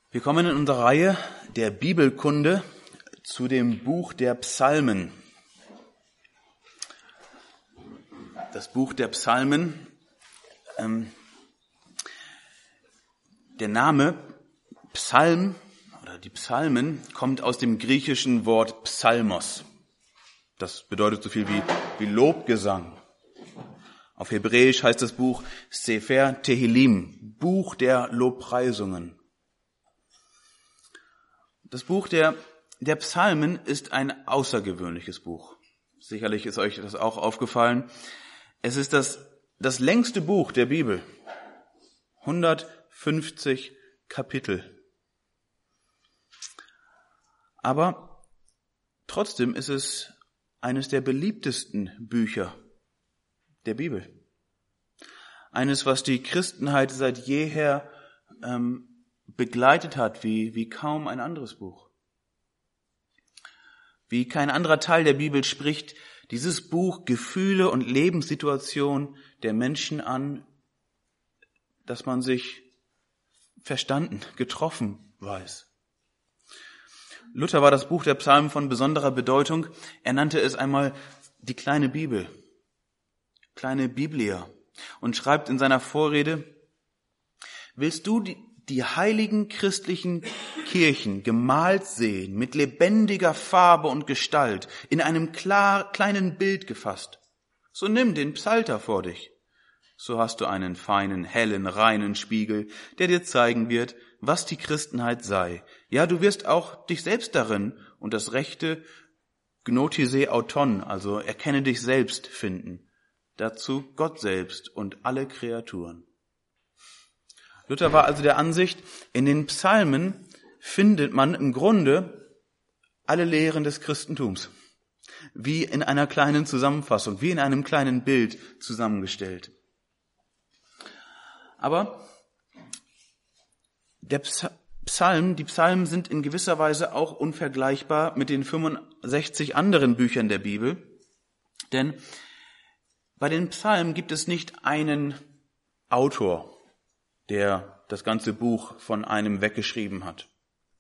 Wir kommen in unserer Reihe der Bibelkunde zu dem Buch der Psalmen. Das Buch der Psalmen, der Name Psalm oder die Psalmen kommt aus dem griechischen Wort Psalmos. Das bedeutet so viel wie Lobgesang. Auf Hebräisch heißt das Buch Sefer Tehillim, Buch der Lobpreisungen. Das Buch der Psalmen ist ein außergewöhnliches Buch. Sicherlich ist euch das auch aufgefallen. Es ist das längste Buch der Bibel. 150 Kapitel. Aber trotzdem ist es eines der beliebtesten Bücher der Bibel. Eines, was die Christenheit seit jeher begleitet hat, wie kaum ein anderes Buch. Wie kein anderer Teil der Bibel spricht dieses Buch Gefühle und Lebenssituationen der Menschen an, dass man sich verstanden, getroffen weiß. Luther war das Buch der Psalmen von besonderer Bedeutung. Er nannte es einmal die kleine Bibel, kleine Biblia, und schreibt in seiner Vorrede: Willst du die heiligen christlichen Kirchen gemalt sehen, mit lebendiger Farbe und Gestalt, in einem kleinen Bild gefasst, so nimm den Psalter vor dich. So hast du einen feinen, hellen, reinen Spiegel, der dir zeigen wird, was die Christenheit sei. Ja, du wirst auch dich selbst darin und das rechte Gnotise auton, also erkenne dich selbst, finden. Dazu Gott selbst und alle Kreaturen. Luther war also der Ansicht, in den Psalmen findet man im Grunde alle Lehren des Christentums, wie in einer kleinen Zusammenfassung, wie in einem kleinen Bild zusammengestellt. Aber die Psalmen sind in gewisser Weise auch unvergleichbar mit den 65 anderen Büchern der Bibel, denn bei den Psalmen gibt es nicht einen Autor, der das ganze Buch von einem weggeschrieben hat,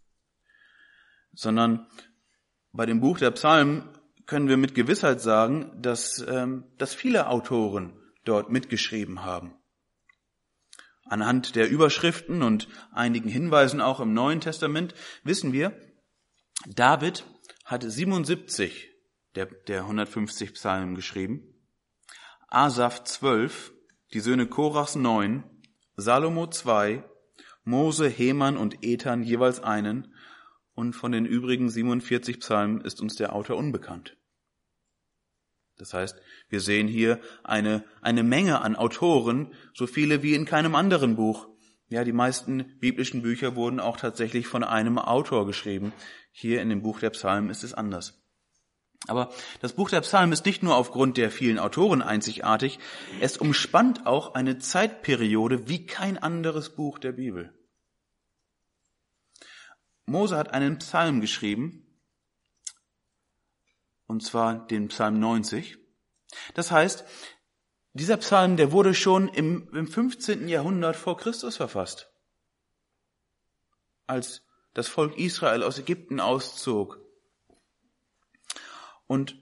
sondern bei dem Buch der Psalmen können wir mit Gewissheit sagen, dass viele Autoren dort mitgeschrieben haben. Anhand der Überschriften und einigen Hinweisen auch im Neuen Testament wissen wir, David hat 77 der 150 Psalmen geschrieben, Asaf 12, die Söhne Korachs 9, Salomo 2, Mose, Heman und Ethan jeweils einen, und von den übrigen 47 Psalmen ist uns der Autor unbekannt. Das heißt, wir sehen hier eine Menge an Autoren, so viele wie in keinem anderen Buch. Ja, die meisten biblischen Bücher wurden auch tatsächlich von einem Autor geschrieben. Hier in dem Buch der Psalmen ist es anders. Aber das Buch der Psalmen ist nicht nur aufgrund der vielen Autoren einzigartig, es umspannt auch eine Zeitperiode wie kein anderes Buch der Bibel. Mose hat einen Psalm geschrieben, und zwar den Psalm 90. Das heißt, dieser Psalm, der wurde schon im 15. Jahrhundert vor Christus verfasst, als das Volk Israel aus Ägypten auszog. Und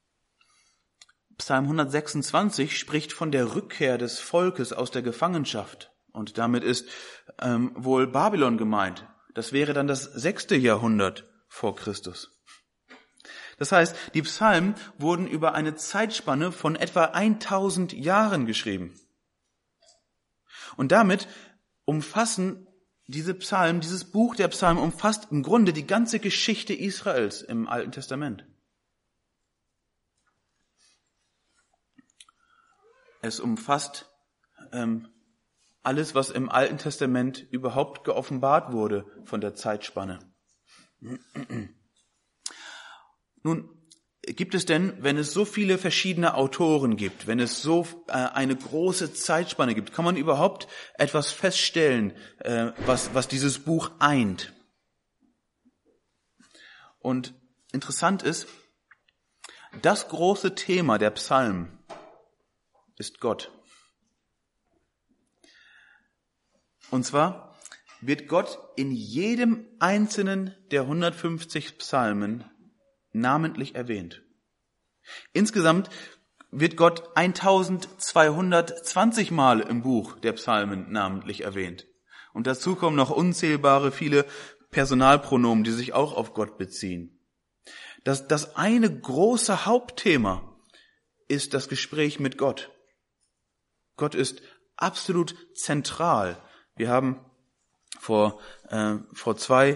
Psalm 126 spricht von der Rückkehr des Volkes aus der Gefangenschaft. Und damit ist wohl Babylon gemeint. Das wäre dann das 6. Jahrhundert vor Christus. Das heißt, die Psalmen wurden über eine Zeitspanne von etwa 1000 Jahren geschrieben. Und damit umfassen diese Psalmen, dieses Buch der Psalmen umfasst im Grunde die ganze Geschichte Israels im Alten Testament. Es umfasst alles, was im Alten Testament überhaupt geoffenbart wurde von der Zeitspanne. Nun, gibt es denn, wenn es so viele verschiedene Autoren gibt, wenn es so eine große Zeitspanne gibt, kann man überhaupt etwas feststellen, was dieses Buch eint? Und interessant ist, das große Thema der Psalmen ist Gott. Und zwar wird Gott in jedem einzelnen der 150 Psalmen namentlich erwähnt. Insgesamt wird Gott 1220 Mal im Buch der Psalmen namentlich erwähnt. Und dazu kommen noch unzählbare viele Personalpronomen, die sich auch auf Gott beziehen. Das eine große Hauptthema ist das Gespräch mit Gott. Gott ist absolut zentral. Wir haben vor zwei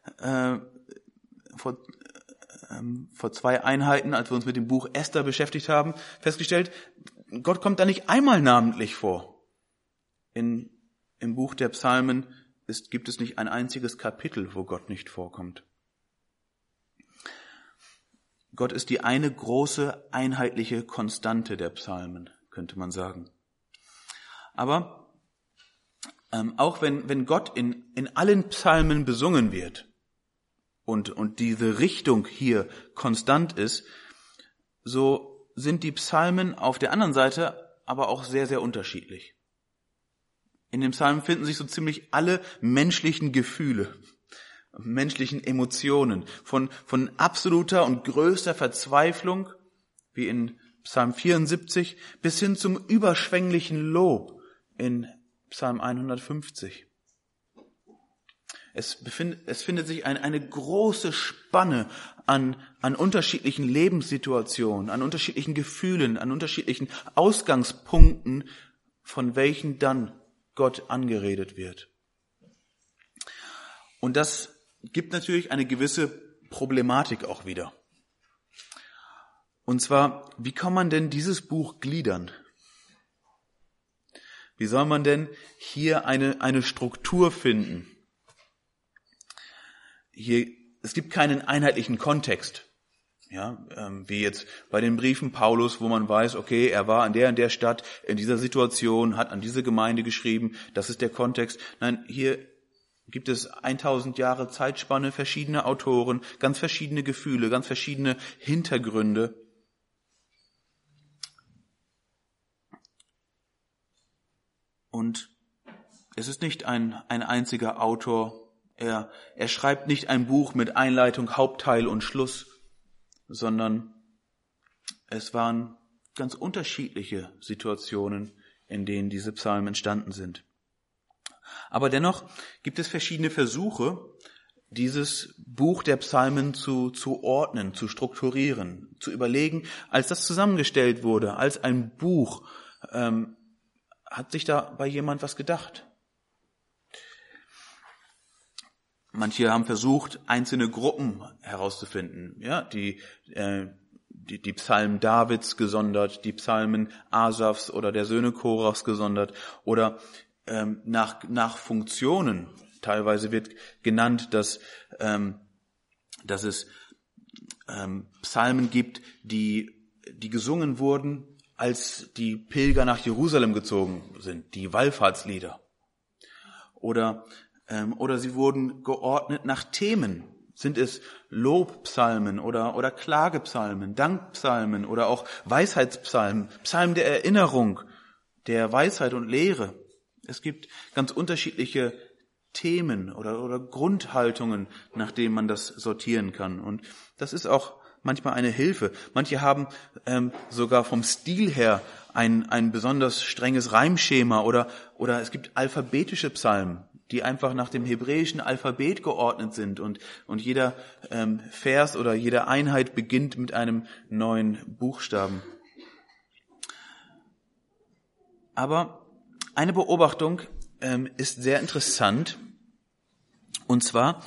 Einheiten, als wir uns mit dem Buch Esther beschäftigt haben, festgestellt, Gott kommt da nicht einmal namentlich vor. Im Buch der Psalmen gibt es nicht ein einziges Kapitel, wo Gott nicht vorkommt. Gott ist die eine große, einheitliche Konstante der Psalmen, könnte man sagen. Aber auch wenn Gott in allen Psalmen besungen wird und diese Richtung hier konstant ist, so sind die Psalmen auf der anderen Seite aber auch sehr, sehr unterschiedlich. In den Psalmen finden sich so ziemlich alle menschlichen Gefühle, menschlichen Emotionen, von absoluter und größter Verzweiflung, wie in Psalm 74, bis hin zum überschwänglichen Lob in Psalm 150. Es findet sich eine große Spanne an unterschiedlichen Lebenssituationen, an unterschiedlichen Gefühlen, an unterschiedlichen Ausgangspunkten, von welchen dann Gott angeredet wird. Und das gibt natürlich eine gewisse Problematik auch wieder. Und zwar, wie kann man denn dieses Buch gliedern? Wie soll man denn hier eine Struktur finden? Es gibt keinen einheitlichen Kontext. Ja, wie jetzt bei den Briefen Paulus, wo man weiß, okay, er war an der Stadt, in dieser Situation, hat an diese Gemeinde geschrieben, das ist der Kontext. Nein, hier gibt es 1000 Jahre Zeitspanne, verschiedene Autoren, ganz verschiedene Gefühle, ganz verschiedene Hintergründe. Und es ist nicht ein einziger Autor. Er schreibt nicht ein Buch mit Einleitung, Hauptteil und Schluss, sondern es waren ganz unterschiedliche Situationen, in denen diese Psalmen entstanden sind. Aber dennoch gibt es verschiedene Versuche, dieses Buch der Psalmen zu ordnen, zu strukturieren, zu überlegen. Als das zusammengestellt wurde, als ein Buch, hat sich da bei jemand was gedacht? Manche haben versucht, einzelne Gruppen herauszufinden, ja, die Psalmen Davids gesondert, die Psalmen Asafs oder der Söhne Korachs gesondert oder nach Funktionen. Teilweise wird genannt, dass es Psalmen gibt, die gesungen wurden, als die Pilger nach Jerusalem gezogen sind, die Wallfahrtslieder. Oder sie wurden geordnet nach Themen. Sind es Lobpsalmen oder Klagepsalmen, Dankpsalmen oder auch Weisheitspsalmen, Psalmen der Erinnerung, der Weisheit und Lehre. Es gibt ganz unterschiedliche Themen oder Grundhaltungen, nach denen man das sortieren kann. Und das ist auch manchmal eine Hilfe. Manche haben sogar vom Stil her ein besonders strenges Reimschema oder es gibt alphabetische Psalmen, die einfach nach dem hebräischen Alphabet geordnet sind und jeder Vers oder jede Einheit beginnt mit einem neuen Buchstaben. Aber eine Beobachtung ist sehr interessant, und zwar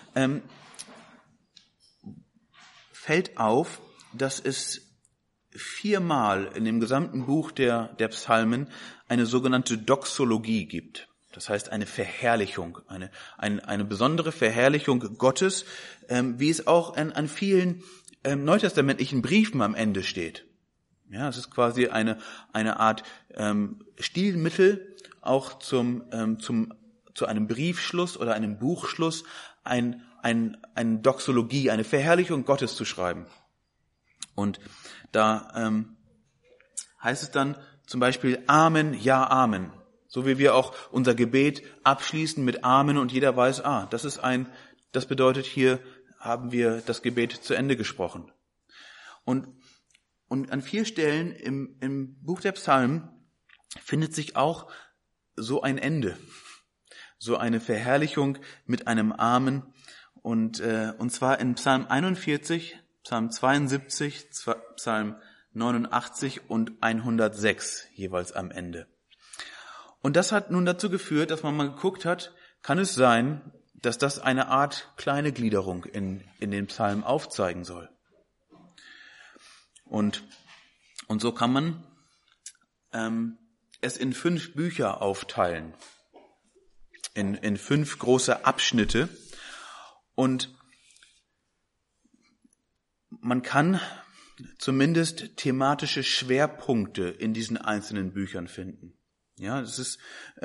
fällt auf, dass es 4-mal in dem gesamten Buch der Psalmen eine sogenannte Doxologie gibt. Das heißt eine Verherrlichung, eine besondere Verherrlichung Gottes, wie es auch an vielen neutestamentlichen Briefen am Ende steht. Ja, es ist quasi eine Art Stilmittel, auch zu einem Briefschluss oder einem Buchschluss eine Doxologie, eine Verherrlichung Gottes zu schreiben. Und da heißt es dann zum Beispiel Amen, ja Amen. So wie wir auch unser Gebet abschließen mit Amen und jeder weiß, das bedeutet, hier haben wir das Gebet zu Ende gesprochen. Und an 4 Stellen im Buch der Psalmen findet sich auch so ein Ende, so eine Verherrlichung mit einem Amen. Und zwar in Psalm 41, Psalm 72, Psalm 89 und 106 jeweils am Ende. Und das hat nun dazu geführt, dass man mal geguckt hat, kann es sein, dass das eine Art kleine Gliederung in den Psalmen aufzeigen soll. Und so kann man es in 5 Bücher aufteilen, in 5 große Abschnitte. Und man kann zumindest thematische Schwerpunkte in diesen einzelnen Büchern finden. Ja, das ist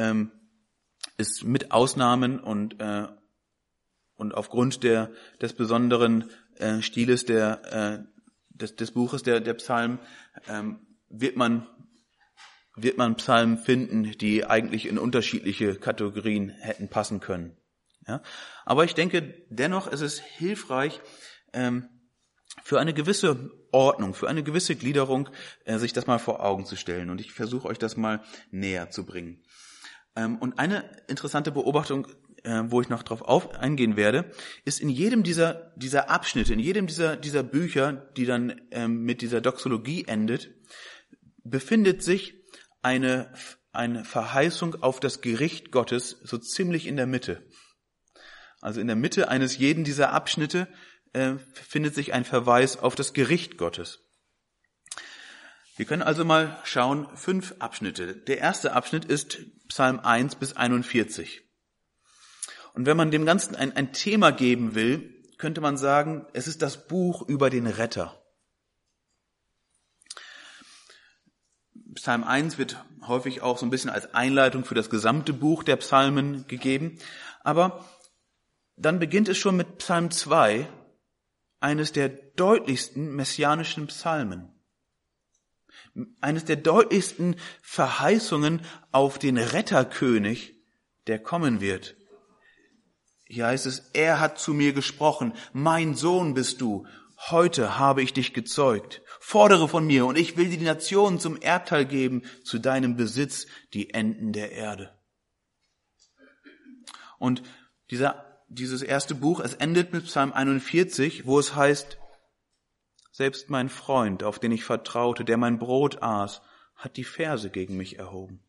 mit Ausnahmen und aufgrund des besonderen Stiles des Buches der Psalmen wird man Psalmen finden, die eigentlich in unterschiedliche Kategorien hätten passen können. Ja, aber ich denke dennoch, es ist hilfreich, für eine gewisse Ordnung, für eine gewisse Gliederung, sich das mal vor Augen zu stellen. Und ich versuche euch das mal näher zu bringen. Und eine interessante Beobachtung, wo ich noch drauf eingehen werde, ist in jedem dieser Abschnitte, in jedem dieser Bücher, die dann mit dieser Doxologie endet, befindet sich eine Verheißung auf das Gericht Gottes so ziemlich in der Mitte. Also in der Mitte eines jeden dieser Abschnitte findet sich ein Verweis auf das Gericht Gottes. Wir können also mal schauen, 5 Abschnitte. Der erste Abschnitt ist Psalm 1 bis 41. Und wenn man dem Ganzen ein Thema geben will, könnte man sagen, es ist das Buch über den Retter. Psalm 1 wird häufig auch so ein bisschen als Einleitung für das gesamte Buch der Psalmen gegeben. Aber dann beginnt es schon mit Psalm 2, eines der deutlichsten messianischen Psalmen. Eines der deutlichsten Verheißungen auf den Retterkönig, der kommen wird. Hier heißt es, er hat zu mir gesprochen, mein Sohn bist du, heute habe ich dich gezeugt. Fordere von mir und ich will dir die Nationen zum Erbteil geben, zu deinem Besitz die Enden der Erde. Und dieses erste Buch, es endet mit Psalm 41, wo es heißt, selbst mein Freund, auf den ich vertraute, der mein Brot aß, hat die Verse gegen mich erhoben.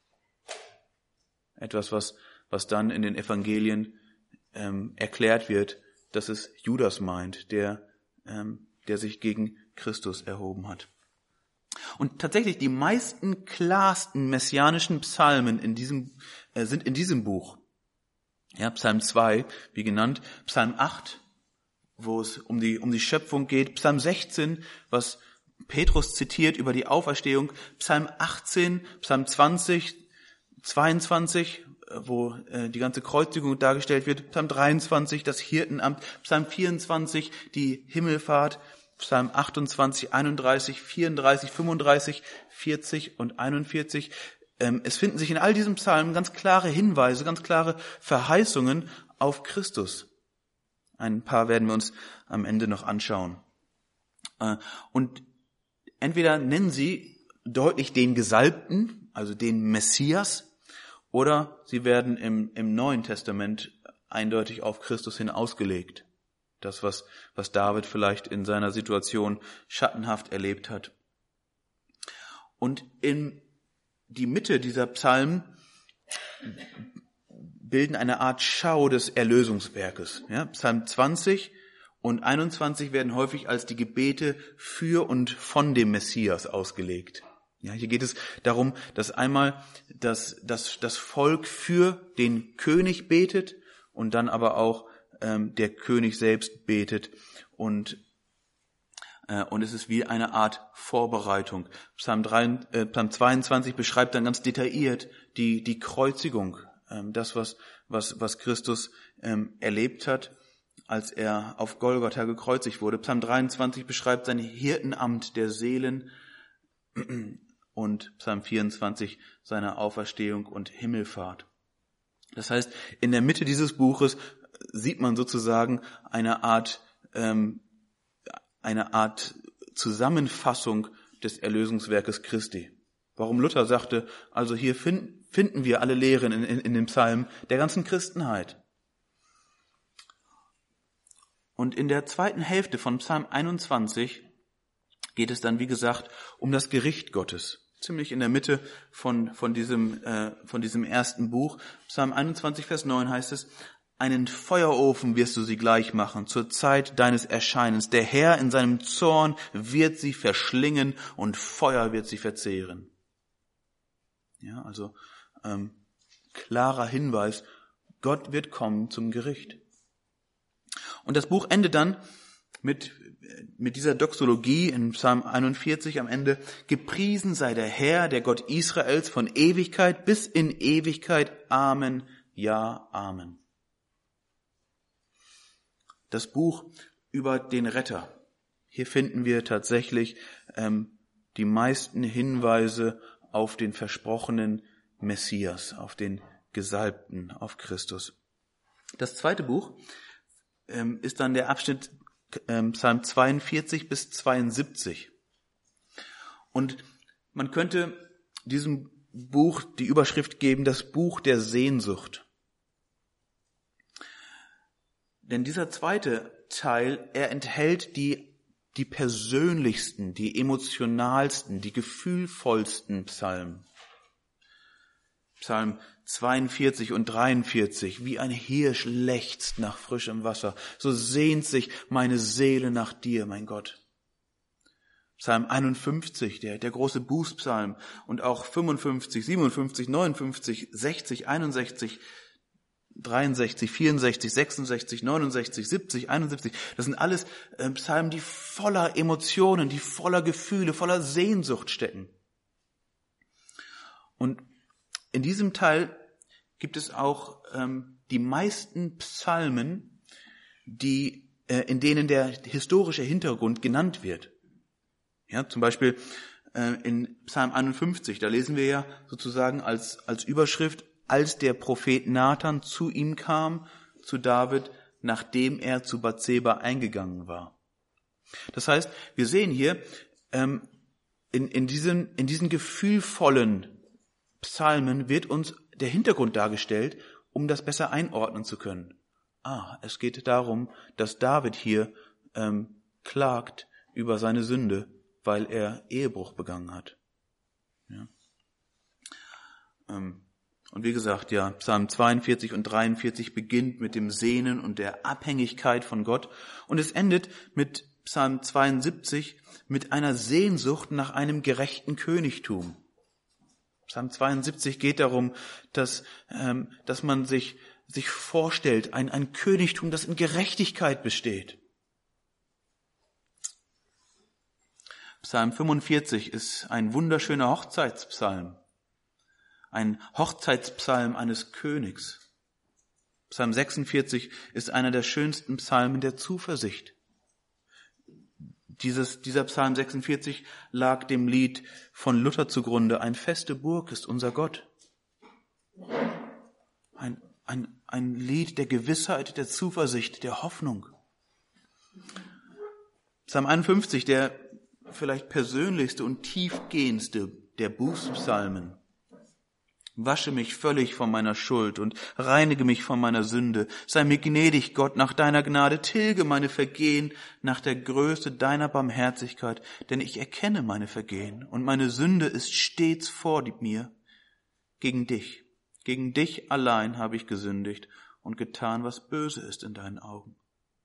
Etwas, was dann in den Evangelien erklärt wird, dass es Judas meint, der sich gegen Christus erhoben hat. Und tatsächlich die meisten klarsten messianischen Psalmen sind in diesem Buch. Ja, Psalm 2, wie genannt, Psalm 8, wo es um die Schöpfung geht, Psalm 16, was Petrus zitiert über die Auferstehung, Psalm 18, Psalm 20, 22, wo die ganze Kreuzigung dargestellt wird, Psalm 23, das Hirtenamt, Psalm 24, die Himmelfahrt, Psalm 28, 31, 34, 35, 40 und 41. Es finden sich in all diesen Psalmen ganz klare Hinweise, ganz klare Verheißungen auf Christus. Ein paar werden wir uns am Ende noch anschauen. Und entweder nennen sie deutlich den Gesalbten, also den Messias, oder sie werden im Neuen Testament eindeutig auf Christus hin ausgelegt. Das, was David vielleicht in seiner Situation schattenhaft erlebt hat. Und in die Mitte dieser Psalmen bilden eine Art Schau des Erlösungswerkes. Ja, Psalm 20 und 21 werden häufig als die Gebete für und von dem Messias ausgelegt. Ja, hier geht es darum, dass einmal das Volk für den König betet und dann aber auch der König selbst betet und es ist wie eine Art Vorbereitung. Psalm 22 beschreibt dann ganz detailliert die Kreuzigung, das was Christus erlebt hat, als er auf Golgatha gekreuzigt wurde. Psalm 23 beschreibt sein Hirtenamt der Seelen und Psalm 24 seiner Auferstehung und Himmelfahrt. Das heißt, in der Mitte dieses Buches sieht man sozusagen eine Art Zusammenfassung des Erlösungswerkes Christi. Warum Luther sagte, also hier finden wir alle Lehren in dem Psalm der ganzen Christenheit. Und in der zweiten Hälfte von Psalm 21 geht es dann, wie gesagt, um das Gericht Gottes. Ziemlich in der Mitte von diesem ersten Buch. Psalm 21, Vers 9 heißt es, einen Feuerofen wirst du sie gleich machen zur Zeit deines Erscheinens. Der Herr in seinem Zorn wird sie verschlingen und Feuer wird sie verzehren. Ja, also klarer Hinweis, Gott wird kommen zum Gericht. Und das Buch endet dann mit dieser Doxologie in Psalm 41 am Ende. Gepriesen sei der Herr, der Gott Israels, von Ewigkeit bis in Ewigkeit. Amen. Ja, Amen. Das Buch über den Retter. Hier finden wir tatsächlich die meisten Hinweise auf den versprochenen Messias, auf den Gesalbten, auf Christus. Das zweite Buch ist dann der Abschnitt Psalm 42 bis 72. Und man könnte diesem Buch die Überschrift geben, das Buch der Sehnsucht. Denn dieser zweite Teil, er enthält die persönlichsten, die emotionalsten, die gefühlvollsten Psalmen. Psalm 42 und 43, wie ein Hirsch lechzt nach frischem Wasser, so sehnt sich meine Seele nach dir, mein Gott. Psalm 51, der große Bußpsalm, und auch 55, 57, 59, 60, 61, 63, 64, 66, 69, 70, 71, das sind alles Psalmen, die voller Emotionen, die voller Gefühle, voller Sehnsucht stecken. Und in diesem Teil gibt es auch die meisten Psalmen, in denen der historische Hintergrund genannt wird. Ja, zum Beispiel in Psalm 51, da lesen wir ja sozusagen als Überschrift, als der Prophet Nathan zu ihm kam, zu David, nachdem er zu Bathseba eingegangen war. Das heißt, wir sehen hier in diesen gefühlvollen Psalmen wird uns der Hintergrund dargestellt, um das besser einordnen zu können. Es geht darum, dass David hier klagt über seine Sünde, weil er Ehebruch begangen hat. Ja. Und wie gesagt, ja, Psalm 42 und 43 beginnt mit dem Sehnen und der Abhängigkeit von Gott und es endet mit Psalm 72 mit einer Sehnsucht nach einem gerechten Königtum. Psalm 72 geht darum, dass man sich vorstellt, ein Königtum, das in Gerechtigkeit besteht. Psalm 45 ist ein wunderschöner Hochzeitspsalm. Ein Hochzeitspsalm eines Königs. Psalm 46 ist einer der schönsten Psalmen der Zuversicht. Dieser Psalm 46 lag dem Lied von Luther zugrunde. Ein feste Burg ist unser Gott. Ein Lied der Gewissheit, der Zuversicht, der Hoffnung. Psalm 51, der vielleicht persönlichste und tiefgehendste der Bußpsalmen. Wasche mich völlig von meiner Schuld und reinige mich von meiner Sünde. Sei mir gnädig, Gott, nach deiner Gnade, tilge meine Vergehen nach der Größe deiner Barmherzigkeit, denn ich erkenne meine Vergehen und meine Sünde ist stets vor mir. Gegen dich allein habe ich gesündigt und getan, was böse ist in deinen Augen.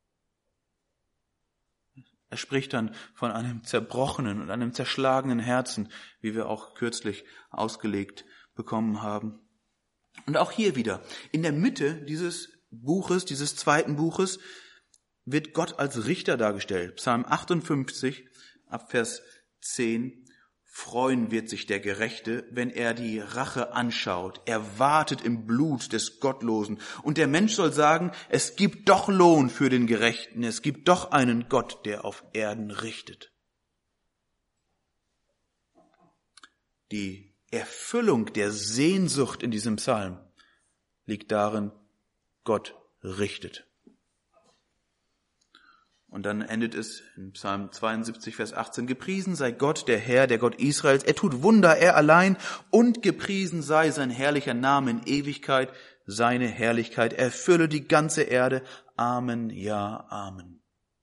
Er spricht dann von einem zerbrochenen und einem zerschlagenen Herzen, wie wir auch kürzlich ausgelegt bekommen haben. Und auch hier wieder, in der Mitte dieses Buches, dieses zweiten Buches, wird Gott als Richter dargestellt. Psalm 58, ab Vers 10. Freuen wird sich der Gerechte, wenn er die Rache anschaut. Er wartet im Blut des Gottlosen. Und der Mensch soll sagen, es gibt doch Lohn für den Gerechten. Es gibt doch einen Gott, der auf Erden richtet. Die Erfüllung der Sehnsucht in diesem Psalm liegt darin, Gott richtet. Und dann endet es in Psalm 72, Vers 18, gepriesen sei Gott, der Herr, der Gott Israels, er tut Wunder, er allein, und gepriesen sei sein herrlicher Name in Ewigkeit, seine Herrlichkeit erfülle die ganze Erde. Amen, ja, Amen.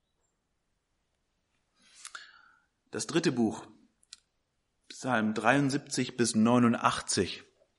Das dritte Buch, Psalm 73 bis 89.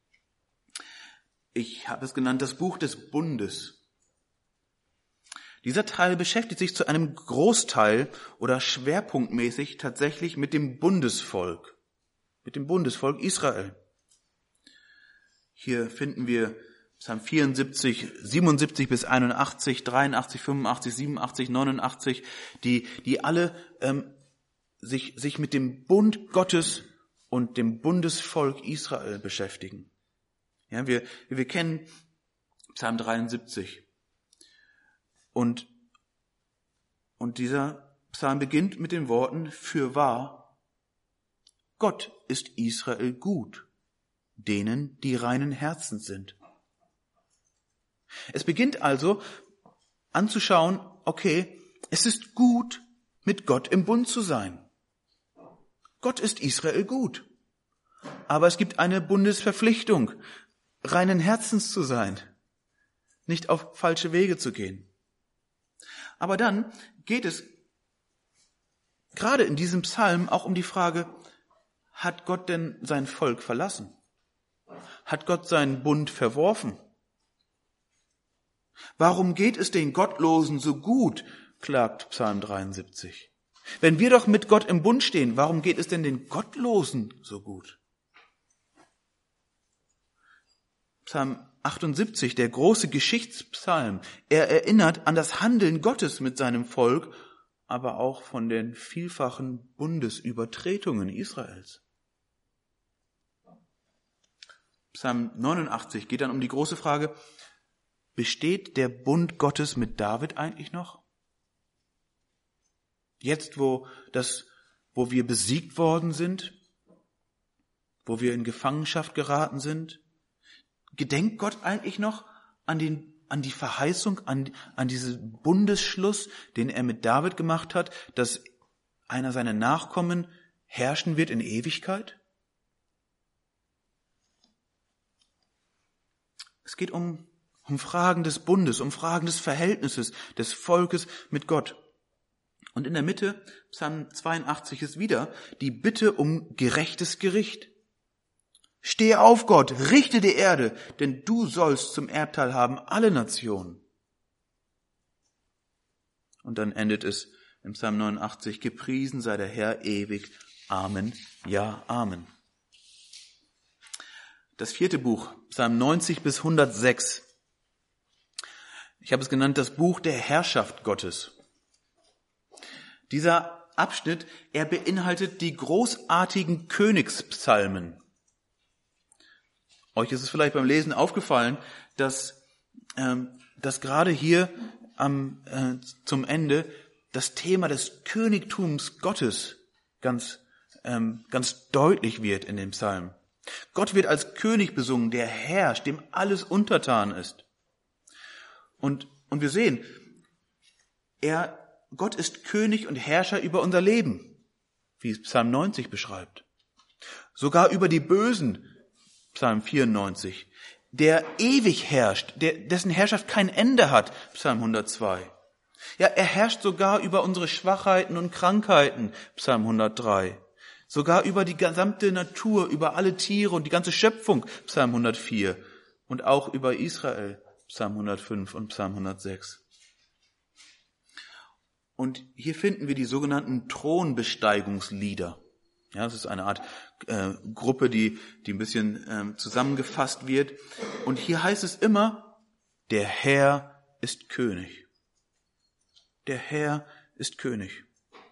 Ich habe es genannt, das Buch des Bundes. Dieser Teil beschäftigt sich zu einem Großteil oder schwerpunktmäßig tatsächlich mit dem Bundesvolk Israel. Hier finden wir Psalm 74, 77 bis 81, 83, 85, 87, 89, die alle sich mit dem Bund Gottes und dem Bundesvolk Israel beschäftigen. Ja, wir kennen Psalm 73. Und dieser Psalm beginnt mit den Worten, fürwahr, Gott ist Israel gut, denen, die reinen Herzens sind. Es beginnt also anzuschauen, okay, es ist gut, mit Gott im Bund zu sein. Gott ist Israel gut. Aber es gibt eine Bundesverpflichtung, reinen Herzens zu sein, nicht auf falsche Wege zu gehen. Aber dann geht es gerade in diesem Psalm auch um die Frage, hat Gott denn sein Volk verlassen? Hat Gott seinen Bund verworfen? Warum geht es den Gottlosen so gut, klagt Psalm 73. Wenn wir doch mit Gott im Bund stehen, warum geht es denn den Gottlosen so gut? Psalm 78, der große Geschichtspsalm, er erinnert an das Handeln Gottes mit seinem Volk, aber auch von den vielfachen Bundesübertretungen Israels. Psalm 89 geht dann um die große Frage, besteht der Bund Gottes mit David eigentlich noch? Jetzt, wo wir besiegt worden sind, wo wir in Gefangenschaft geraten sind, gedenkt Gott eigentlich noch an die Verheißung, an diesen Bundesschluss, den er mit David gemacht hat, dass einer seiner Nachkommen herrschen wird in Ewigkeit? Es geht um Fragen des Bundes, um Fragen des Verhältnisses des Volkes mit Gott. Und in der Mitte, Psalm 82, ist wieder die Bitte um gerechtes Gericht. Stehe auf, Gott, richte die Erde, denn du sollst zum Erbteil haben alle Nationen. Und dann endet es im Psalm 89, gepriesen sei der Herr ewig. Amen, ja, Amen. Das vierte Buch, Psalm 90 bis 106. Ich habe es genannt, das Buch der Herrschaft Gottes. Dieser Abschnitt, er beinhaltet die großartigen Königspsalmen. Euch ist es vielleicht beim Lesen aufgefallen, dass gerade hier zum Ende das Thema des Königtums Gottes ganz deutlich wird in dem Psalm. Gott wird als König besungen, der herrscht, dem alles untertan ist. Und wir sehen, Gott ist König und Herrscher über unser Leben, wie es Psalm 90 beschreibt. Sogar über die Bösen, Psalm 94. Der ewig herrscht, dessen Herrschaft kein Ende hat, Psalm 102. Ja, er herrscht sogar über unsere Schwachheiten und Krankheiten, Psalm 103. Sogar über die gesamte Natur, über alle Tiere und die ganze Schöpfung, Psalm 104. Und auch über Israel, Psalm 105 und Psalm 106. Und hier finden wir die sogenannten Thronbesteigungslieder. Ja, das ist eine Art Gruppe, die ein bisschen zusammengefasst wird. Und hier heißt es immer, der Herr ist König. Der Herr ist König.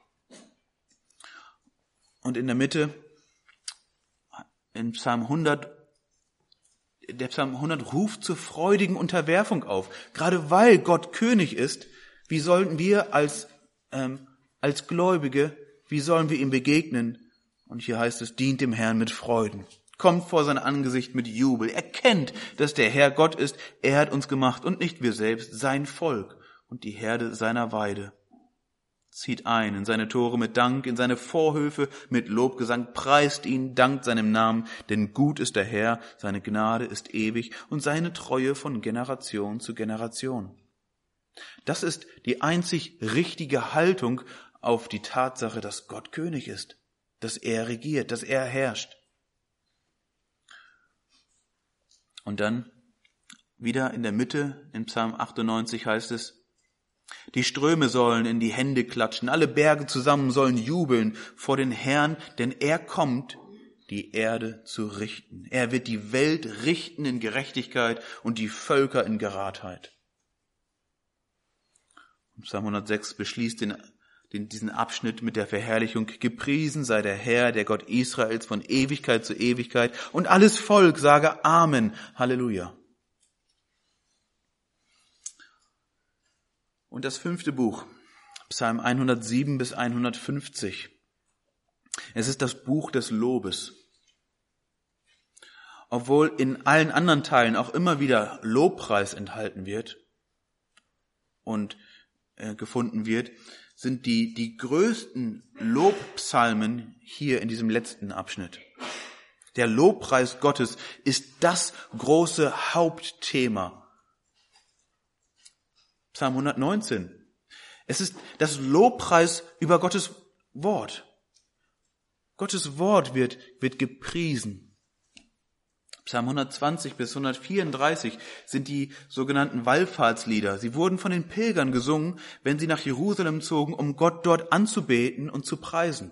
Und in der Mitte, in Psalm 100, der Psalm 100 ruft zur freudigen Unterwerfung auf. Gerade weil Gott König ist, wie sollten wir als Gläubige, wie sollen wir ihm begegnen? Und hier heißt es, dient dem Herrn mit Freuden. Kommt vor sein Angesicht mit Jubel. Erkennt, dass der Herr Gott ist. Er hat uns gemacht und nicht wir selbst, sein Volk und die Herde seiner Weide. Zieht ein in seine Tore mit Dank, in seine Vorhöfe mit Lobgesang, preist ihn, dankt seinem Namen, denn gut ist der Herr, seine Gnade ist ewig und seine Treue von Generation zu Generation. Das ist die einzig richtige Haltung auf die Tatsache, dass Gott König ist, dass er regiert, dass er herrscht. Und dann wieder in der Mitte, in Psalm 98 heißt es, die Ströme sollen in die Hände klatschen, alle Berge zusammen sollen jubeln vor den Herrn, denn er kommt, die Erde zu richten. Er wird die Welt richten in Gerechtigkeit und die Völker in Geradheit. Psalm 106 beschließt diesen Abschnitt mit der Verherrlichung. Gepriesen sei der Herr, der Gott Israels von Ewigkeit zu Ewigkeit, und alles Volk sage Amen, Halleluja. Und das 5. Buch, Psalm 107 bis 150. Es ist das Buch des Lobes. Obwohl in allen anderen Teilen auch immer wieder Lobpreis enthalten wird und gefunden wird, sind die größten Lobpsalmen hier in diesem letzten Abschnitt. Der Lobpreis Gottes ist das große Hauptthema. Psalm 119. Es ist das Lobpreis über Gottes Wort. Gottes Wort wird gepriesen. Psalm 120 bis 134 sind die sogenannten Wallfahrtslieder. Sie wurden von den Pilgern gesungen, wenn sie nach Jerusalem zogen, um Gott dort anzubeten und zu preisen.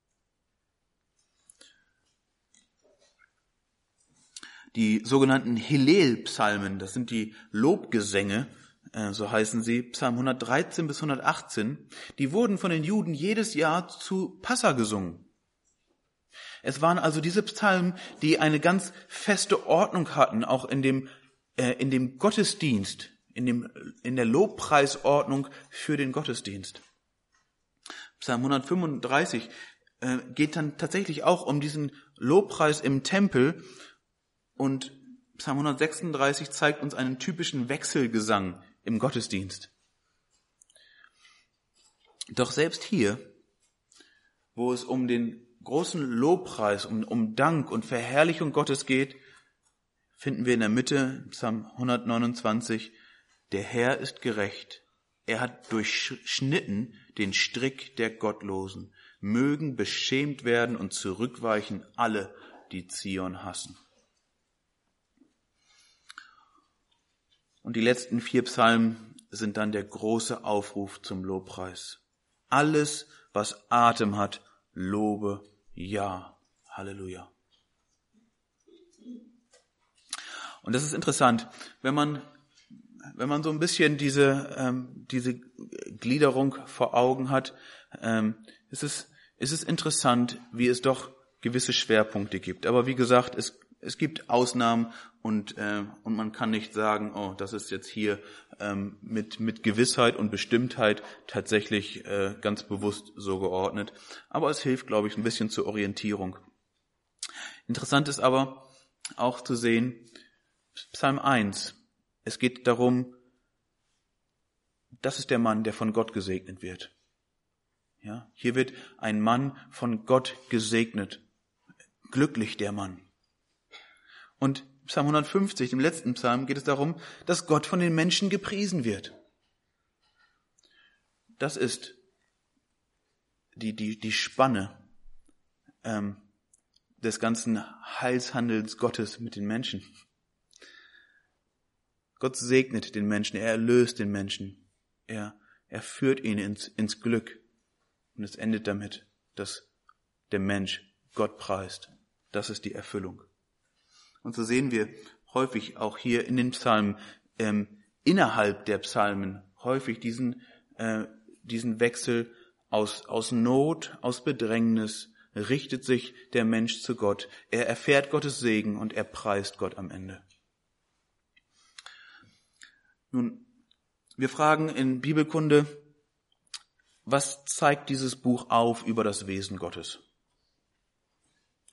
Die sogenannten Hillel-Psalmen, das sind die Lobgesänge, so heißen sie, Psalm 113 bis 118, die wurden von den Juden jedes Jahr zu Passa gesungen. Es waren also diese Psalmen, die eine ganz feste Ordnung hatten, auch in dem Gottesdienst, in der Lobpreisordnung für den Gottesdienst. Psalm 135 geht dann tatsächlich auch um diesen Lobpreis im Tempel, und Psalm 136 zeigt uns einen typischen Wechselgesang im Gottesdienst. Doch selbst hier, wo es um den großen Lobpreis, um Dank und Verherrlichung Gottes geht, finden wir in der Mitte, Psalm 129, der Herr ist gerecht. Er hat durchschnitten den Strick der Gottlosen. Mögen beschämt werden und zurückweichen alle, die Zion hassen. Und die letzten 4 Psalmen sind dann der große Aufruf zum Lobpreis. Alles, was Atem hat, lobe, ja, Halleluja. Und das ist interessant, wenn man so ein bisschen diese Gliederung vor Augen hat, ist es interessant, wie es doch gewisse Schwerpunkte gibt. Aber wie gesagt, es gibt Ausnahmen und man kann nicht sagen, oh, das ist jetzt hier mit Gewissheit und Bestimmtheit tatsächlich ganz bewusst so geordnet. Aber es hilft, glaube ich, ein bisschen zur Orientierung. Interessant ist aber auch zu sehen, Psalm 1, es geht darum, das ist der Mann, der von Gott gesegnet wird. Ja, hier wird ein Mann von Gott gesegnet. Glücklich der Mann. Und Psalm 150, dem letzten Psalm, geht es darum, dass Gott von den Menschen gepriesen wird. Das ist die Spanne des ganzen Heilshandels Gottes mit den Menschen. Gott segnet den Menschen, er erlöst den Menschen, er führt ihn ins Glück. Und es endet damit, dass der Mensch Gott preist. Das ist die Erfüllung. Und so sehen wir häufig auch hier in den Psalmen, innerhalb der Psalmen, häufig diesen Wechsel aus Not, aus Bedrängnis, richtet sich der Mensch zu Gott. Er erfährt Gottes Segen und er preist Gott am Ende. Nun, wir fragen in Bibelkunde, was zeigt dieses Buch auf über das Wesen Gottes?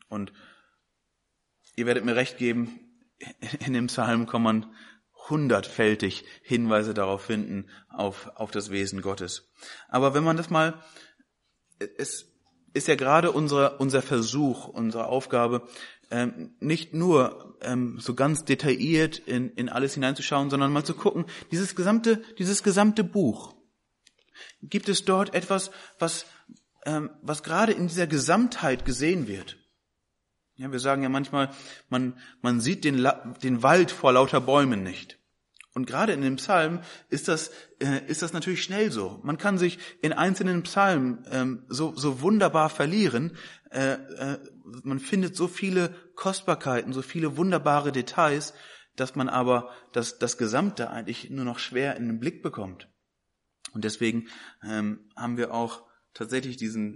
Und ihr werdet mir recht geben, in dem Psalm kann man 100-fältig Hinweise darauf finden, auf das Wesen Gottes. Aber wenn man das mal, es ist ja gerade unser Versuch, unsere Aufgabe, nicht nur so ganz detailliert in alles hineinzuschauen, sondern mal zu gucken, dieses gesamte Buch. Gibt es dort etwas, was gerade in dieser Gesamtheit gesehen wird? Ja, wir sagen ja manchmal, man sieht den Wald vor lauter Bäumen nicht. Und gerade in dem Psalm ist das natürlich schnell so. Man kann sich in einzelnen Psalmen so wunderbar verlieren. Man findet so viele Kostbarkeiten, so viele wunderbare Details, dass man aber das Gesamte eigentlich nur noch schwer in den Blick bekommt. Und deswegen haben wir auch tatsächlich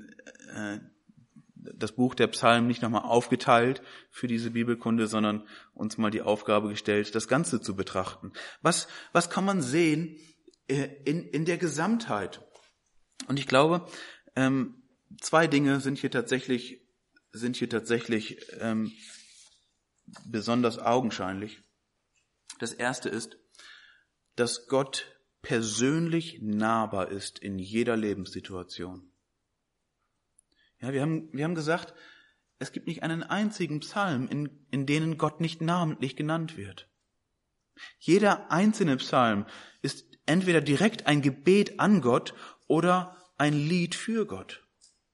das Buch der Psalmen nicht nochmal aufgeteilt für diese Bibelkunde, sondern uns mal die Aufgabe gestellt, das Ganze zu betrachten. Was kann man sehen in der Gesamtheit? Und ich glaube, 2 Dinge sind hier tatsächlich besonders augenscheinlich. Das erste ist, dass Gott persönlich nahbar ist in jeder Lebenssituation. Ja, wir haben gesagt, es gibt nicht einen einzigen Psalm, in denen Gott nicht namentlich genannt wird. Jeder einzelne Psalm ist entweder direkt ein Gebet an Gott oder ein Lied für Gott.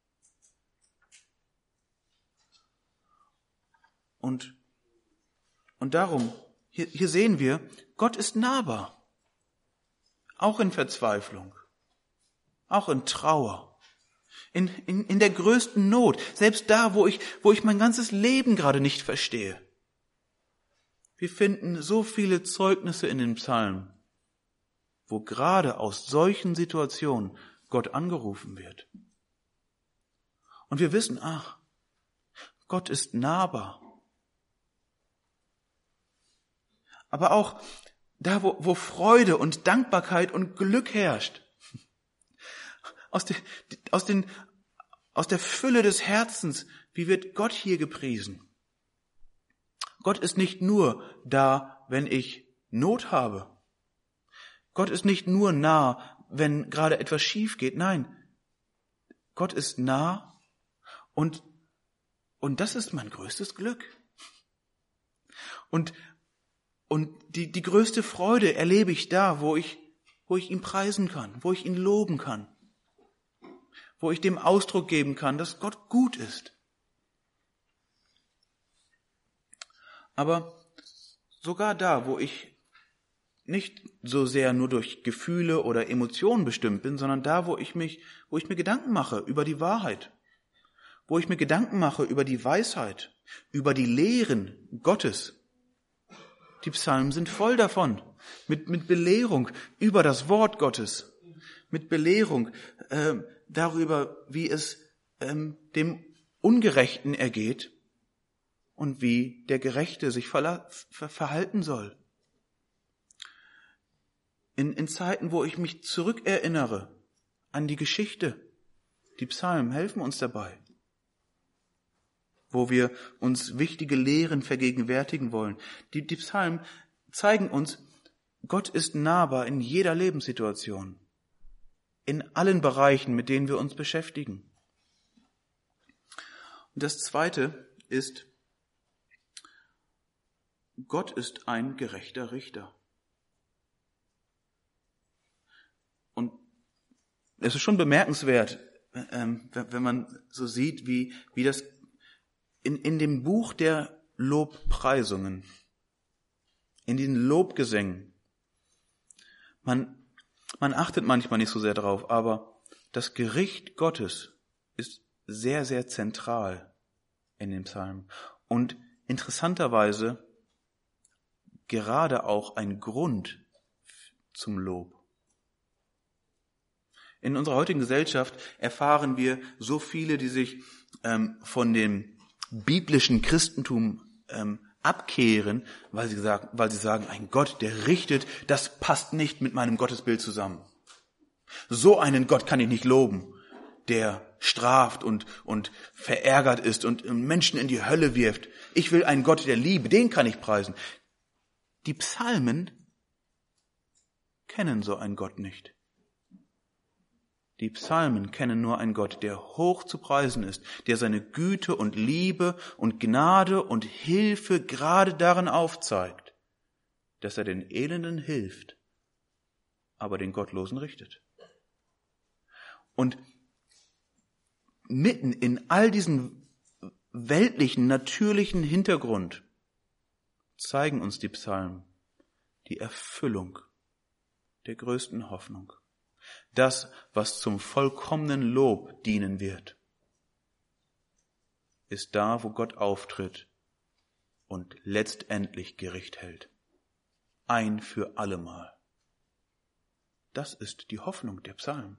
Und darum, hier sehen wir, Gott ist nahbar. Auch in Verzweiflung, auch in Trauer. In der größten Not, selbst da, wo ich mein ganzes Leben gerade nicht verstehe. Wir finden so viele Zeugnisse in den Psalmen, wo gerade aus solchen Situationen Gott angerufen wird. Und wir wissen, Gott ist nahbar. Aber auch da, wo Freude und Dankbarkeit und Glück herrscht, aus der Fülle des Herzens, wie wird Gott hier gepriesen? Gott ist nicht nur da, wenn ich Not habe. Gott ist nicht nur nah, wenn gerade etwas schief geht. Nein, Gott ist nah und das ist mein größtes Glück. Und die größte Freude erlebe ich da, wo ich ihn preisen kann, wo ich ihn loben kann. Wo ich dem Ausdruck geben kann, dass Gott gut ist. Aber sogar da, wo ich nicht so sehr nur durch Gefühle oder Emotionen bestimmt bin, sondern da, wo ich mir Gedanken mache über die Wahrheit, wo ich mir Gedanken mache über die Weisheit, über die Lehren Gottes. Die Psalmen sind voll davon, mit Belehrung über das Wort Gottes, mit Belehrung darüber, wie es dem Ungerechten ergeht und wie der Gerechte sich verhalten soll. In Zeiten, wo ich mich zurückerinnere an die Geschichte, die Psalmen helfen uns dabei. Wo wir uns wichtige Lehren vergegenwärtigen wollen. Die Psalmen zeigen uns, Gott ist nahbar in jeder Lebenssituation. In allen Bereichen, mit denen wir uns beschäftigen. Und das Zweite ist, Gott ist ein gerechter Richter. Und es ist schon bemerkenswert, wenn man so sieht, wie das in dem Buch der Lobpreisungen, in diesen Lobgesängen, man achtet manchmal nicht so sehr drauf, aber das Gericht Gottes ist sehr, sehr zentral in den Psalmen. Und interessanterweise gerade auch ein Grund zum Lob. In unserer heutigen Gesellschaft erfahren wir so viele, die sich von dem biblischen Christentum abkehren, weil sie sagen, ein Gott, der richtet, das passt nicht mit meinem Gottesbild zusammen. So einen Gott kann ich nicht loben. der straft und verärgert ist und Menschen in die Hölle wirft. Ich will einen Gott der Liebe, den kann ich preisen. Die Psalmen kennen so einen Gott nicht. Die Psalmen kennen nur einen Gott, der hoch zu preisen ist, der seine Güte und Liebe und Gnade und Hilfe gerade darin aufzeigt, dass er den Elenden hilft, aber den Gottlosen richtet. Und mitten in all diesen weltlichen, natürlichen Hintergrund zeigen uns die Psalmen die Erfüllung der größten Hoffnung. Das, was zum vollkommenen Lob dienen wird, ist da, wo Gott auftritt und letztendlich Gericht hält. Ein für allemal. Das ist die Hoffnung der Psalmen.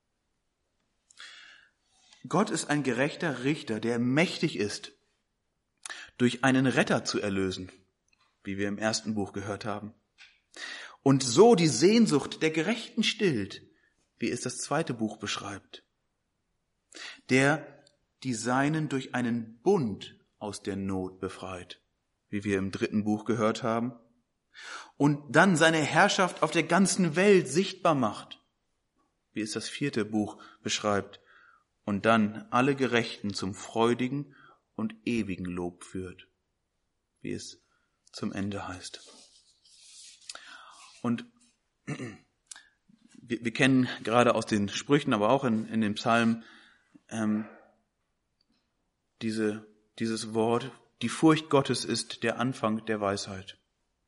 Gott ist ein gerechter Richter, der mächtig ist, durch einen Retter zu erlösen, wie wir im ersten Buch gehört haben. Und so die Sehnsucht der Gerechten stillt, wie es das zweite Buch beschreibt. Der die Seinen durch einen Bund aus der Not befreit, wie wir im dritten Buch gehört haben. Und dann seine Herrschaft auf der ganzen Welt sichtbar macht, wie es das vierte Buch beschreibt. Und dann alle Gerechten zum freudigen und ewigen Lob führt, wie es zum Ende heißt. Und wir kennen gerade aus den Sprüchen, aber auch in den Psalmen dieses Wort, die Furcht Gottes ist der Anfang der Weisheit.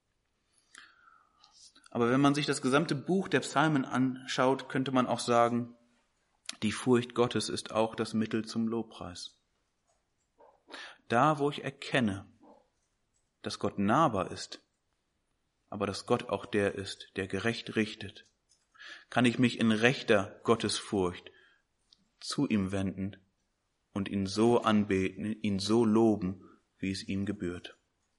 Aber wenn man sich das gesamte Buch der Psalmen anschaut, könnte man auch sagen, die Furcht Gottes ist auch das Mittel zum Lobpreis. Da, wo ich erkenne, dass Gott nahbar ist, aber dass Gott auch der ist, der gerecht richtet, kann ich mich in rechter Gottesfurcht zu ihm wenden und ihn so anbeten, ihn so loben, wie es ihm gebührt.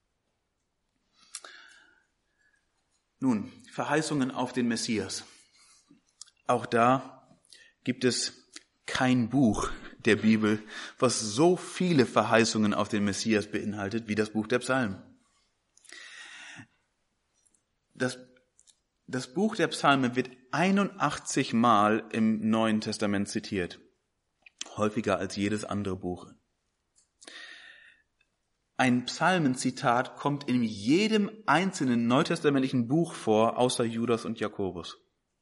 Nun, Verheißungen auf den Messias. Auch da gibt es kein Buch der Bibel, was so viele Verheißungen auf den Messias beinhaltet, wie das Buch der Psalmen. Das Buch der Psalmen wird 81 Mal im Neuen Testament zitiert. Häufiger als jedes andere Buch. Ein Psalmenzitat kommt in jedem einzelnen neutestamentlichen Buch vor, außer Judas und Jakobus.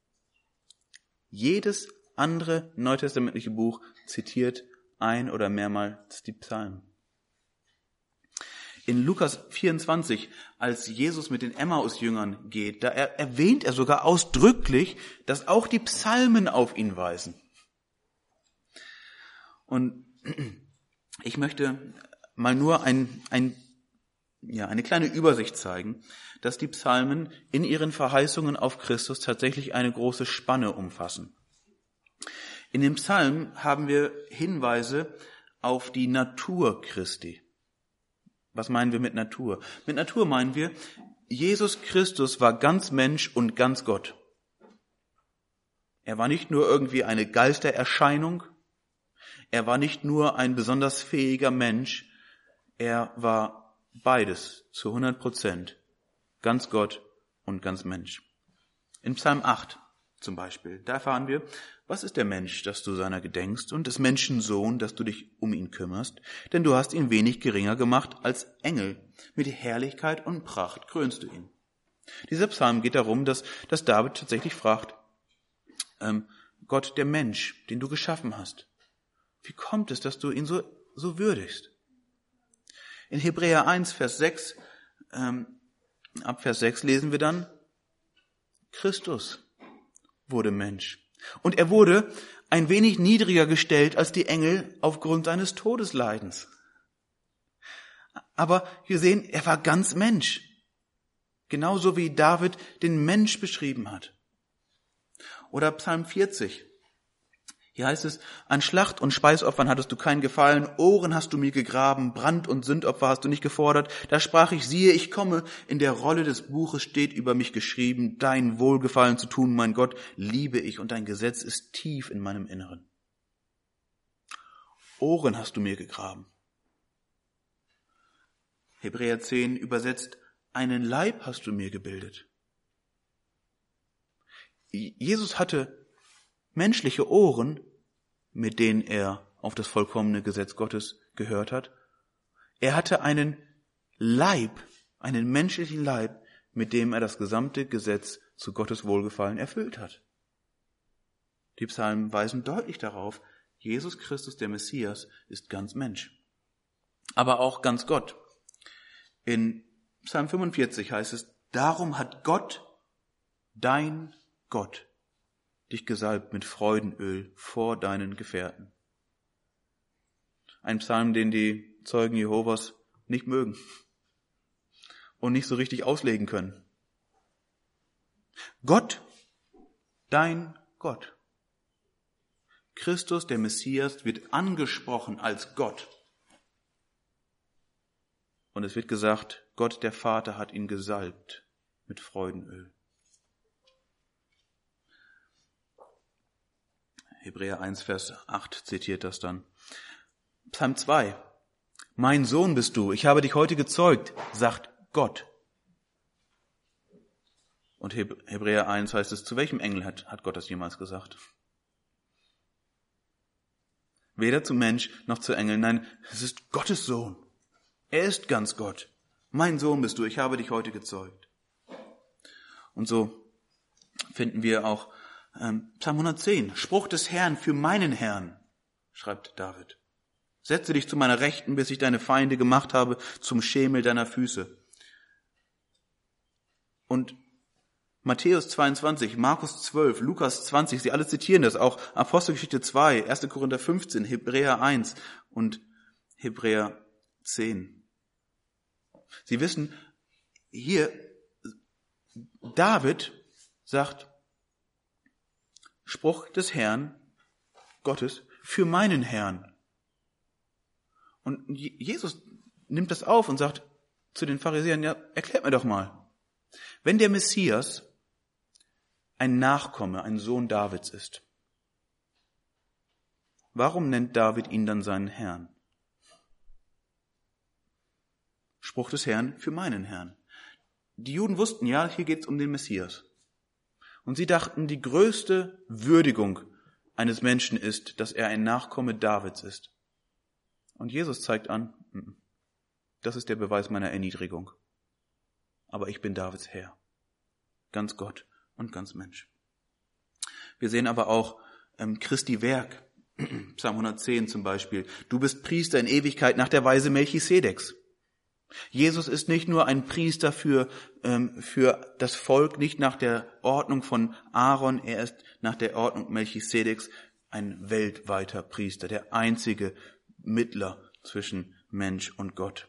Jedes andere neutestamentliche Buch zitiert ein- oder mehrmals die Psalmen. In Lukas 24, als Jesus mit den Emmaus-Jüngern geht, da erwähnt er sogar ausdrücklich, dass auch die Psalmen auf ihn weisen. Und ich möchte mal nur eine kleine Übersicht zeigen, dass die Psalmen in ihren Verheißungen auf Christus tatsächlich eine große Spanne umfassen. In den Psalmen haben wir Hinweise auf die Natur Christi. Was meinen wir mit Natur? Mit Natur meinen wir, Jesus Christus war ganz Mensch und ganz Gott. Er war nicht nur irgendwie eine Geistererscheinung, er war nicht nur ein besonders fähiger Mensch, er war beides zu 100%, ganz Gott und ganz Mensch. In Psalm 8 zum Beispiel, da erfahren wir, was ist der Mensch, dass du seiner gedenkst, und des Menschen Sohn, dass du dich um ihn kümmerst? Denn du hast ihn wenig geringer gemacht als Engel. Mit Herrlichkeit und Pracht krönst du ihn. Dieser Psalm geht darum, dass David tatsächlich fragt, Gott, der Mensch, den du geschaffen hast, wie kommt es, dass du ihn so würdigst? In Hebräer 1, Vers 6, ab Vers 6 lesen wir dann, Christus wurde Mensch. Und er wurde ein wenig niedriger gestellt als die Engel aufgrund seines Todesleidens. Aber wir sehen, er war ganz Mensch. Genauso wie David den Mensch beschrieben hat. Oder Psalm 40. Hier heißt es, an Schlacht- und Speisopfern hattest du keinen Gefallen, Ohren hast du mir gegraben, Brand- und Sündopfer hast du nicht gefordert. Da sprach ich, siehe, ich komme, in der Rolle des Buches steht über mich geschrieben, dein Wohlgefallen zu tun, mein Gott, liebe ich, und dein Gesetz ist tief in meinem Inneren. Ohren hast du mir gegraben. Hebräer 10 übersetzt, einen Leib hast du mir gebildet. Jesus hatte menschliche Ohren, mit denen er auf das vollkommene Gesetz Gottes gehört hat. Er hatte einen Leib, einen menschlichen Leib, mit dem er das gesamte Gesetz zu Gottes Wohlgefallen erfüllt hat. Die Psalmen weisen deutlich darauf, Jesus Christus, der Messias, ist ganz Mensch, aber auch ganz Gott. In Psalm 45 heißt es, darum hat Gott, dein Gott, dich gesalbt mit Freudenöl vor deinen Gefährten. Ein Psalm, den die Zeugen Jehovas nicht mögen und nicht so richtig auslegen können. Gott, dein Gott. Christus, der Messias, wird angesprochen als Gott. Und es wird gesagt, Gott, der Vater, hat ihn gesalbt mit Freudenöl. Hebräer 1, Vers 8 zitiert das dann. Psalm 2. Mein Sohn bist du, ich habe dich heute gezeugt, sagt Gott. Und Hebräer 1 heißt es, zu welchem Engel hat Gott das jemals gesagt? Weder zum Mensch noch zu Engeln, nein, es ist Gottes Sohn. Er ist ganz Gott. Mein Sohn bist du, ich habe dich heute gezeugt. Und so finden wir auch Psalm 110, Spruch des Herrn für meinen Herrn, schreibt David. Setze dich zu meiner Rechten, bis ich deine Feinde gemacht habe, zum Schemel deiner Füße. Und Matthäus 22, Markus 12, Lukas 20, sie alle zitieren das, auch Apostelgeschichte 2, 1. Korinther 15, Hebräer 1 und Hebräer 10. Sie wissen, hier David sagt, Spruch des Herrn, Gottes, für meinen Herrn. Und Jesus nimmt das auf und sagt zu den Pharisäern, ja, erklärt mir doch mal. Wenn der Messias ein Nachkomme, ein Sohn Davids ist, warum nennt David ihn dann seinen Herrn? Spruch des Herrn für meinen Herrn. Die Juden wussten, ja, hier geht es um den Messias. Und sie dachten, die größte Würdigung eines Menschen ist, dass er ein Nachkomme Davids ist. Und Jesus zeigt an, das ist der Beweis meiner Erniedrigung. Aber ich bin Davids Herr. Ganz Gott und ganz Mensch. Wir sehen aber auch Christi Werk. Psalm 110 zum Beispiel. Du bist Priester in Ewigkeit nach der Weise Melchisedeks. Jesus ist nicht nur ein Priester für das Volk, nicht nach der Ordnung von Aaron, er ist nach der Ordnung Melchisedeks ein weltweiter Priester, der einzige Mittler zwischen Mensch und Gott.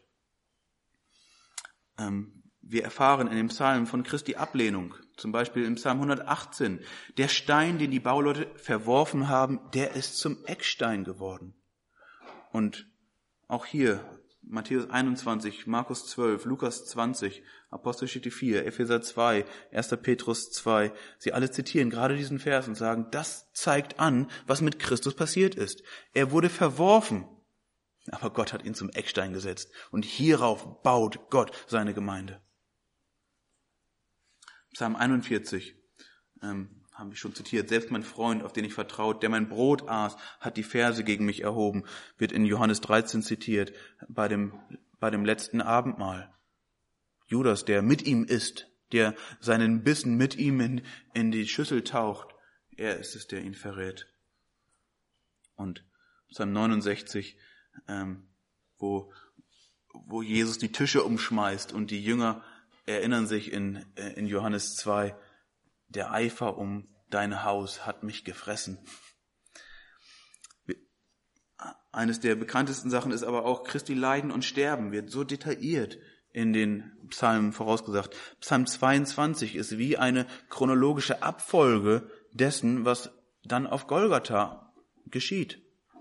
Wir erfahren in dem Psalm von Christi Ablehnung, zum Beispiel im Psalm 118, der Stein, den die Bauleute verworfen haben, der ist zum Eckstein geworden. Und auch hier Matthäus 21, Markus 12, Lukas 20, Apostelgeschichte 4, Epheser 2, 1. Petrus 2. Sie alle zitieren gerade diesen Vers und sagen, das zeigt an, was mit Christus passiert ist. Er wurde verworfen, aber Gott hat ihn zum Eckstein gesetzt. Und hierauf baut Gott seine Gemeinde. Psalm 41, haben wir schon zitiert. Selbst mein Freund, auf den ich vertraut, der mein Brot aß, hat die Verse gegen mich erhoben, wird in Johannes 13 zitiert, bei dem letzten Abendmahl. Judas, der mit ihm isst, der seinen Bissen mit ihm in die Schüssel taucht, er ist es, der ihn verrät. Und Psalm 69, wo Jesus die Tische umschmeißt und die Jünger erinnern sich in Johannes 2, der Eifer um dein Haus hat mich gefressen. Eines der bekanntesten Sachen ist aber auch Christi Leiden und Sterben, wird so detailliert in den Psalmen vorausgesagt. Psalm 22 ist wie eine chronologische Abfolge dessen, was dann auf Golgatha geschieht.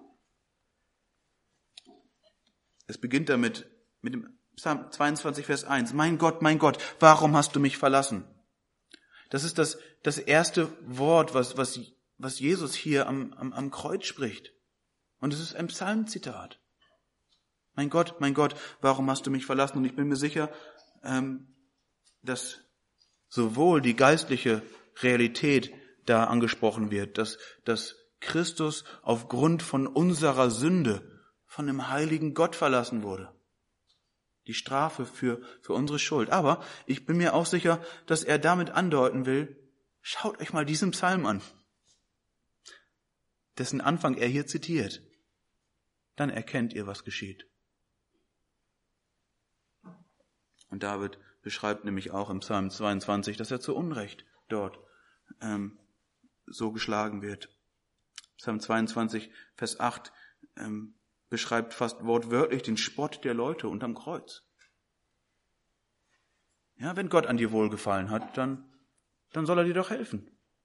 Es beginnt damit mit dem Psalm 22, Vers 1. Mein Gott, warum hast du mich verlassen? Das ist das erste Wort, was Jesus hier am Kreuz spricht. Und es ist ein Psalmzitat. Mein Gott, warum hast du mich verlassen? Und ich bin mir sicher, dass sowohl die geistliche Realität da angesprochen wird, dass Christus aufgrund von unserer Sünde von dem heiligen Gott verlassen wurde. Die Strafe für unsere Schuld. Aber ich bin mir auch sicher, dass er damit andeuten will, schaut euch mal diesen Psalm an, dessen Anfang er hier zitiert. Dann erkennt ihr, was geschieht. Und David beschreibt nämlich auch im Psalm 22, dass er zu Unrecht dort so geschlagen wird. Psalm 22, Vers 8 beschreibt fast wortwörtlich den Spott der Leute unterm Kreuz. Ja, wenn Gott an dir wohlgefallen hat, dann soll er dir doch helfen.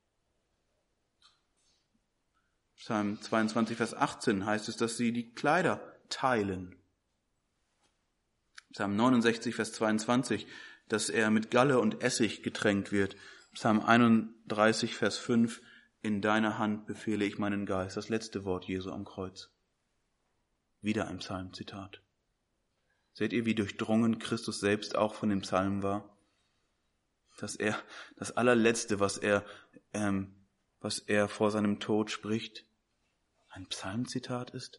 Psalm 22, Vers 18 heißt es, dass sie die Kleider teilen. Psalm 69, Vers 22, dass er mit Galle und Essig getränkt wird. Psalm 31, Vers 5, in deiner Hand befehle ich meinen Geist. Das letzte Wort Jesu am Kreuz. Wieder ein Psalmzitat. Seht ihr, wie durchdrungen Christus selbst auch von dem Psalm war? Dass er das allerletzte, was er vor seinem Tod spricht, ein Psalmzitat ist?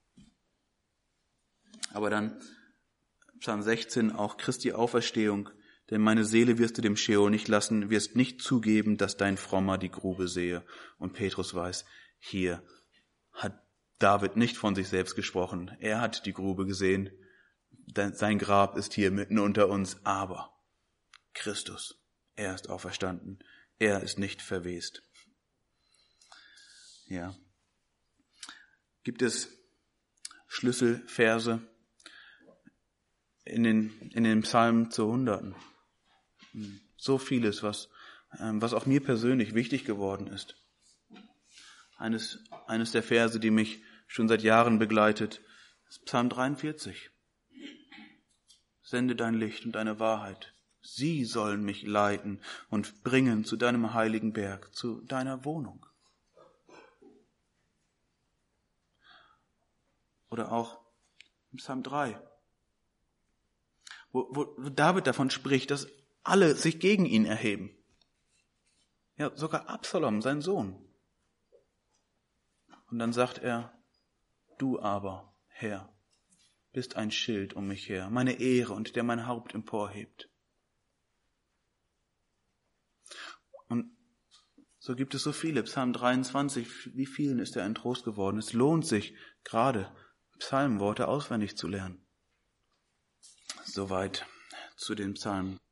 Aber dann Psalm 16, auch Christi Auferstehung, denn meine Seele wirst du dem Scheol nicht lassen, wirst nicht zugeben, dass dein Frommer die Grube sehe. Und Petrus weiß, hier hat David nicht von sich selbst gesprochen. Er hat die Grube gesehen, sein Grab ist hier mitten unter uns, aber Christus, er ist auferstanden, er ist nicht verwest. Ja. Gibt es Schlüsselverse in den Psalmen zu Hunderten? So vieles, was auch mir persönlich wichtig geworden ist. Eines der Verse, die mich schon seit Jahren begleitet, ist Psalm 43. Sende dein Licht und deine Wahrheit. Sie sollen mich leiten und bringen zu deinem heiligen Berg, zu deiner Wohnung. Oder auch Psalm 3, wo David davon spricht, dass alle sich gegen ihn erheben. Ja, sogar Absalom, sein Sohn. Und dann sagt er, du aber, Herr, bist ein Schild um mich her, meine Ehre und der mein Haupt emporhebt. Und so gibt es so viele. Psalm 23, wie vielen ist er ein Trost geworden? Es lohnt sich, gerade Psalmworte auswendig zu lernen. Soweit zu den Psalmen.